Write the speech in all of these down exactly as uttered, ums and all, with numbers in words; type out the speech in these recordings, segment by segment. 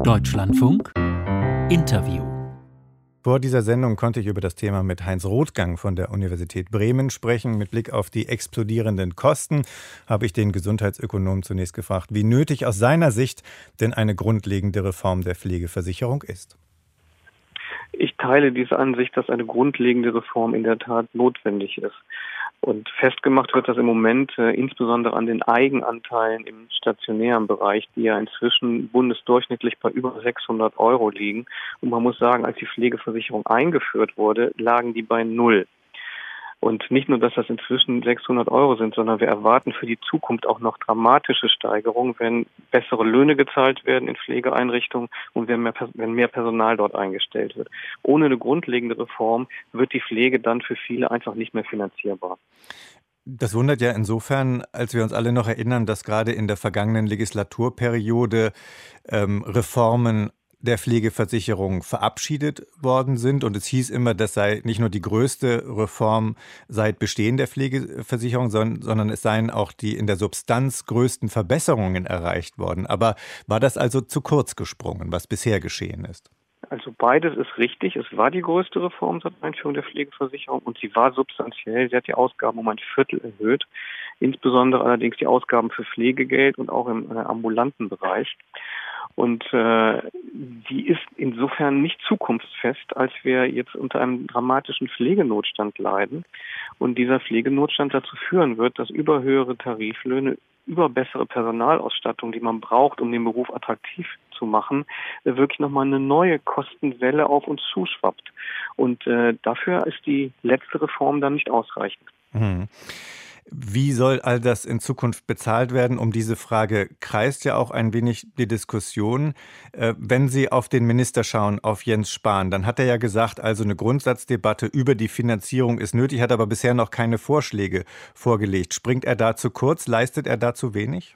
Deutschlandfunk Interview. Vor dieser Sendung konnte ich über das Thema mit Heinz Rothgang von der Universität Bremen sprechen. Mit Blick auf die explodierenden Kosten habe ich den Gesundheitsökonom zunächst gefragt, wie nötig aus seiner Sicht denn eine grundlegende Reform der Pflegeversicherung ist. Ich teile diese Ansicht, dass eine grundlegende Reform in der Tat notwendig ist. Und festgemacht wird das im Moment äh, insbesondere an den Eigenanteilen im stationären Bereich, die ja inzwischen bundesdurchschnittlich bei über sechshundert Euro liegen. Und man muss sagen, als die Pflegeversicherung eingeführt wurde, lagen die bei null. Und nicht nur, dass das inzwischen sechshundert Euro sind, sondern wir erwarten für die Zukunft auch noch dramatische Steigerungen, wenn bessere Löhne gezahlt werden in Pflegeeinrichtungen und wenn mehr, wenn mehr Personal dort eingestellt wird. Ohne eine grundlegende Reform wird die Pflege dann für viele einfach nicht mehr finanzierbar. Das wundert ja insofern, als wir uns alle noch erinnern, dass gerade in der vergangenen Legislaturperiode ähm, Reformen der Pflegeversicherung verabschiedet worden sind. Und es hieß immer, das sei nicht nur die größte Reform seit Bestehen der Pflegeversicherung, sondern es seien auch die in der Substanz größten Verbesserungen erreicht worden. Aber war das also zu kurz gesprungen, was bisher geschehen ist? Also beides ist richtig. Es war die größte Reform seit Einführung der Pflegeversicherung und sie war substanziell. Sie hat die Ausgaben um ein Viertel erhöht. Insbesondere allerdings die Ausgaben für Pflegegeld und auch im äh, ambulanten Bereich. Und äh, die ist insofern nicht zukunftsfest, als wir jetzt unter einem dramatischen Pflegenotstand leiden. Und dieser Pflegenotstand dazu führen wird, dass über höhere Tariflöhne, über bessere Personalausstattung, die man braucht, um den Beruf attraktiv zu machen, äh, wirklich nochmal eine neue Kostenwelle auf uns zuschwappt. Und äh, dafür ist die letzte Reform dann nicht ausreichend. Mhm. Wie soll all das in Zukunft bezahlt werden? Um diese Frage kreist ja auch ein wenig die Diskussion. Äh, wenn Sie auf den Minister schauen, auf Jens Spahn, dann hat er ja gesagt, also eine Grundsatzdebatte über die Finanzierung ist nötig, hat aber bisher noch keine Vorschläge vorgelegt. Springt er da zu kurz? Leistet er da zu wenig?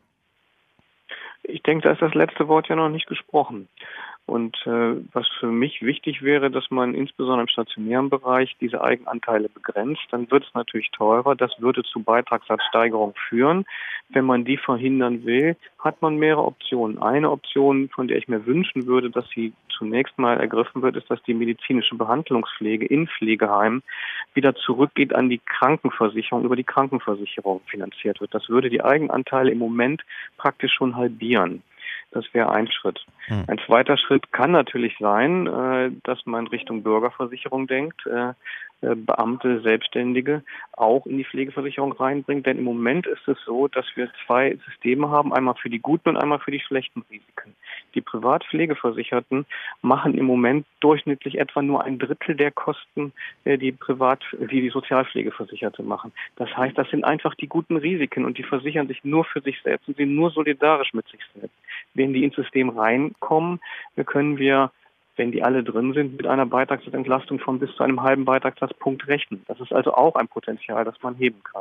Ich denke, da ist das letzte Wort ja noch nicht gesprochen. Und äh, was für mich wichtig wäre, dass man insbesondere im stationären Bereich diese Eigenanteile begrenzt, dann wird es natürlich teurer. Das würde zu Beitragssatzsteigerung führen. Wenn man die verhindern will, hat man mehrere Optionen. Eine Option, von der ich mir wünschen würde, dass sie zunächst mal ergriffen wird, ist, dass die medizinische Behandlungspflege in Pflegeheimen wieder zurückgeht an die Krankenversicherung, über die Krankenversicherung finanziert wird. Das würde die Eigenanteile im Moment praktisch schon halbieren. Das wäre ein Schritt. Hm. Ein zweiter Schritt kann natürlich sein, äh, dass man Richtung Bürgerversicherung denkt, äh, äh, Beamte, Selbstständige auch in die Pflegeversicherung reinbringt. Denn im Moment ist es so, dass wir zwei Systeme haben, einmal für die guten und einmal für die schlechten Risiken. Die Privatpflegeversicherten machen im Moment durchschnittlich etwa nur ein Drittel der Kosten, äh, die Privat, die die Sozialpflegeversicherte machen. Das heißt, das sind einfach die guten Risiken und die versichern sich nur für sich selbst und sind nur solidarisch mit sich selbst. Wenn die ins System reinkommen, können wir, wenn die alle drin sind, mit einer Beitragsentlastung von bis zu einem halben Beitragssatzpunkt rechnen. Das ist also auch ein Potenzial, das man heben kann.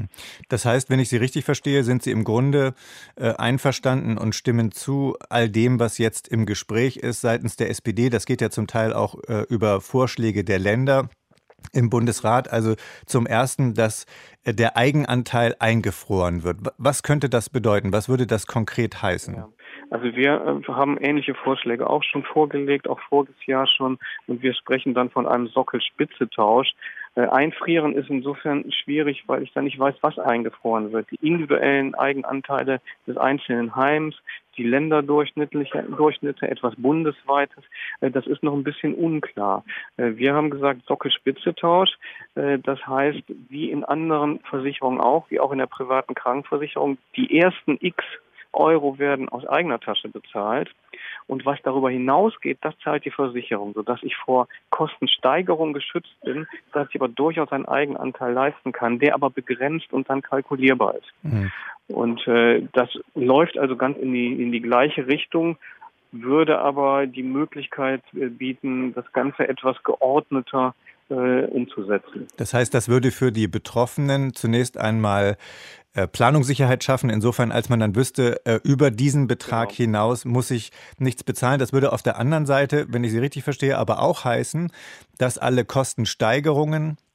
Das heißt, wenn ich Sie richtig verstehe, sind Sie im Grunde äh, einverstanden und stimmen zu all dem, was jetzt im Gespräch ist seitens der S P D. Das geht ja zum Teil auch äh, über Vorschläge der Länder im Bundesrat. Also zum Ersten, dass äh, der Eigenanteil eingefroren wird. Was könnte das bedeuten? Was würde das konkret heißen? Ja. Also wir äh, haben ähnliche Vorschläge auch schon vorgelegt, auch voriges Jahr schon. Und wir sprechen dann von einem Sockel-Spitze-Tausch. Äh, einfrieren ist insofern schwierig, weil ich dann nicht weiß, was eingefroren wird. Die individuellen Eigenanteile des einzelnen Heims, die Länderdurchschnitte, etwas Bundesweites, äh, das ist noch ein bisschen unklar. Äh, wir haben gesagt Sockel-Spitze-Tausch. Äh, das heißt, wie in anderen Versicherungen auch, wie auch in der privaten Krankenversicherung, die ersten X Euro werden aus eigener Tasche bezahlt und was darüber hinausgeht, das zahlt die Versicherung, sodass ich vor Kostensteigerung geschützt bin, dass ich aber durchaus einen Eigenanteil leisten kann, der aber begrenzt und dann kalkulierbar ist. Mhm. Und äh, das läuft also ganz in die, in die gleiche Richtung, würde aber die Möglichkeit äh, bieten, das Ganze etwas geordneter äh, umzusetzen. Das heißt, das würde für die Betroffenen zunächst einmal äh, Planungssicherheit schaffen, insofern als man dann wüsste, äh, über diesen Betrag genau. hinaus muss ich nichts bezahlen. Das würde auf der anderen Seite, wenn ich Sie richtig verstehe, aber auch heißen, dass alle Kostensteigerungen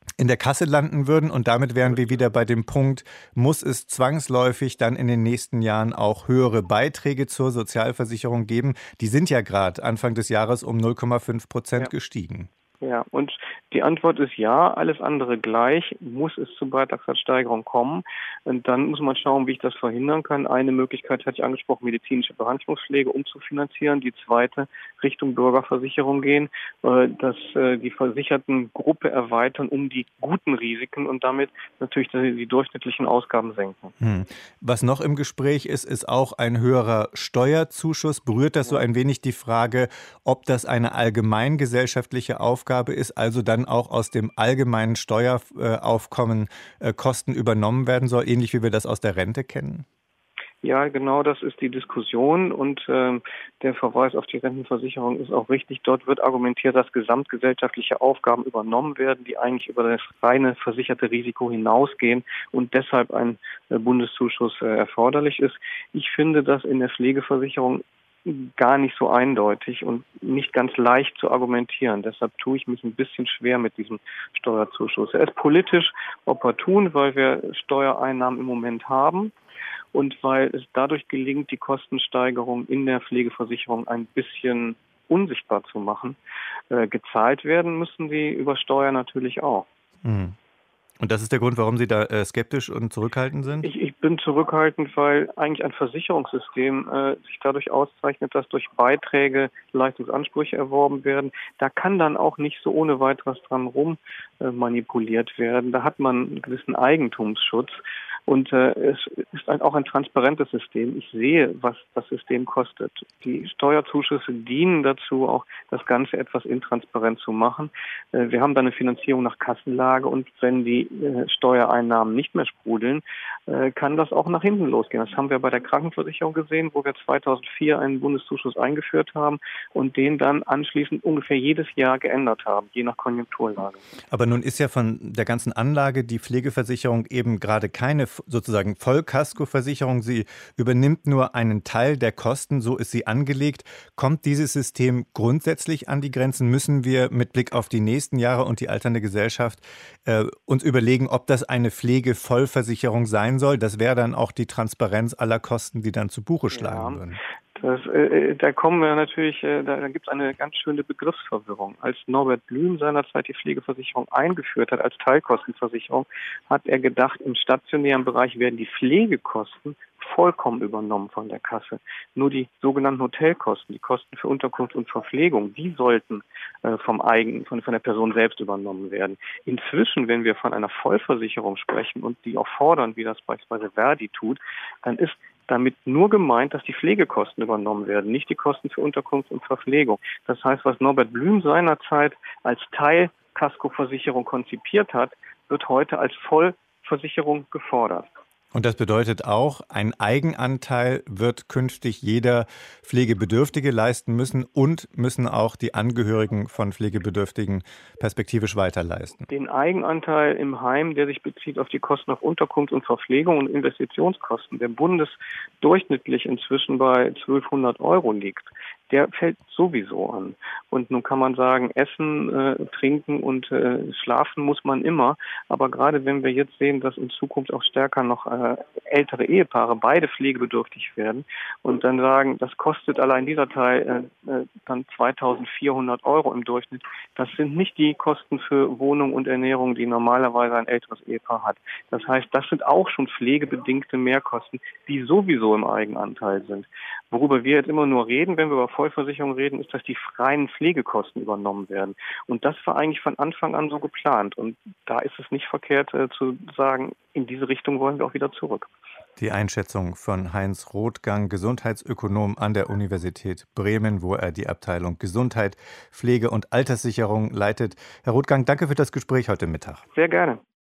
in der Kasse landen würden. Und damit wären wir wieder bei dem Punkt, muss es zwangsläufig dann in den nächsten Jahren auch höhere Beiträge zur Sozialversicherung geben? Die sind ja gerade Anfang des Jahres um null Komma fünf Prozent ja. gestiegen. Ja, und die Antwort ist ja, alles andere gleich, muss es zu Beitragssatzsteigerung kommen. Und dann muss man schauen, wie ich das verhindern kann. Eine Möglichkeit hatte ich angesprochen, medizinische Behandlungspflege umzufinanzieren. Die zweite, Richtung Bürgerversicherung gehen, dass die Versichertengruppe erweitern um die guten Risiken und damit natürlich die durchschnittlichen Ausgaben senken. Hm. Was noch im Gespräch ist, ist auch ein höherer Steuerzuschuss. Berührt das so ein wenig die Frage, ob das eine allgemeingesellschaftliche Aufgabe ist, also dann auch aus dem allgemeinen Steueraufkommen äh, Kosten übernommen werden soll, ähnlich wie wir das aus der Rente kennen? Ja, genau, das ist die Diskussion und äh, der Verweis auf die Rentenversicherung ist auch richtig. Dort wird argumentiert, dass gesamtgesellschaftliche Aufgaben übernommen werden, die eigentlich über das reine versicherte Risiko hinausgehen und deshalb ein äh, Bundeszuschuss äh, erforderlich ist. Ich finde das in der Pflegeversicherung gar nicht so eindeutig und nicht ganz leicht zu argumentieren. Deshalb tue ich mich ein bisschen schwer mit diesem Steuerzuschuss. Er ist politisch opportun, weil wir Steuereinnahmen im Moment haben und weil es dadurch gelingt, die Kostensteigerung in der Pflegeversicherung ein bisschen unsichtbar zu machen. Äh, gezahlt werden müssen sie über Steuer natürlich auch. Mhm. Und das ist der Grund, warum Sie da äh, skeptisch und zurückhaltend sind? Ich, ich bin zurückhaltend, weil eigentlich ein Versicherungssystem äh, sich dadurch auszeichnet, dass durch Beiträge Leistungsansprüche erworben werden. Da kann dann auch nicht so ohne weiteres dran rum äh, manipuliert werden. Da hat man einen gewissen Eigentumsschutz. Und äh, es ist ein, auch ein transparentes System. Ich sehe, was das System kostet. Die Steuerzuschüsse dienen dazu, auch das Ganze etwas intransparent zu machen. Äh, wir haben da eine Finanzierung nach Kassenlage und wenn die äh, Steuereinnahmen nicht mehr sprudeln, äh, kann das auch nach hinten losgehen. Das haben wir bei der Krankenversicherung gesehen, wo wir zweitausendvier einen Bundeszuschuss eingeführt haben und den dann anschließend ungefähr jedes Jahr geändert haben, je nach Konjunkturlage. Aber nun ist ja von der ganzen Anlage die Pflegeversicherung eben gerade keine sozusagen Vollkaskoversicherung. Sie übernimmt nur einen Teil der Kosten, so ist sie angelegt. Kommt dieses System grundsätzlich an die Grenzen? Müssen wir mit Blick auf die nächsten Jahre und die alternde Gesellschaft äh, uns überlegen, ob das eine Pflegevollversicherung sein soll? Das wäre dann auch die Transparenz aller Kosten, die dann zu Buche schlagen ja. würden. Das, äh, da kommen wir natürlich, äh, da, da gibt es eine ganz schöne Begriffsverwirrung. Als Norbert Blüm seinerzeit die Pflegeversicherung eingeführt hat, als Teilkostenversicherung, hat er gedacht, im stationären Bereich werden die Pflegekosten vollkommen übernommen von der Kasse. Nur die sogenannten Hotelkosten, die Kosten für Unterkunft und Verpflegung, die sollten äh, vom Eigen, von, von der Person selbst übernommen werden. Inzwischen, wenn wir von einer Vollversicherung sprechen und die auch fordern, wie das beispielsweise Verdi tut, dann ist damit nur gemeint, dass die Pflegekosten übernommen werden, nicht die Kosten für Unterkunft und Verpflegung. Das heißt, was Norbert Blüm seinerzeit als Teil-Kaskoversicherung konzipiert hat, wird heute als Vollversicherung gefordert. Und das bedeutet auch, ein Eigenanteil wird künftig jeder Pflegebedürftige leisten müssen und müssen auch die Angehörigen von Pflegebedürftigen perspektivisch weiterleisten. Den Eigenanteil im Heim, der sich bezieht auf die Kosten auf Unterkunft und Verpflegung und Investitionskosten, der bundesdurchschnittlich inzwischen bei zwölfhundert Euro liegt, der fällt sowieso an. Und nun kann man sagen, essen, äh, trinken und äh, schlafen muss man immer. Aber gerade wenn wir jetzt sehen, dass in Zukunft auch stärker noch äh, ältere Ehepaare beide pflegebedürftig werden und dann sagen, das kostet allein dieser Teil äh, äh, dann zweitausendvierhundert Euro im Durchschnitt. Das sind nicht die Kosten für Wohnung und Ernährung, die normalerweise ein älteres Ehepaar hat. Das heißt, das sind auch schon pflegebedingte Mehrkosten, die sowieso im Eigenanteil sind. Worüber wir jetzt immer nur reden, wenn wir über Vollversicherung reden, ist, dass die freien Pflegekosten übernommen werden. Und das war eigentlich von Anfang an so geplant. Und da ist es nicht verkehrt äh, zu sagen, in diese Richtung wollen wir auch wieder zurück. Die Einschätzung von Heinz Rothgang, Gesundheitsökonom an der Universität Bremen, wo er die Abteilung Gesundheit, Pflege und Alterssicherung leitet. Herr Rothgang, danke für das Gespräch heute Mittag. Sehr gerne.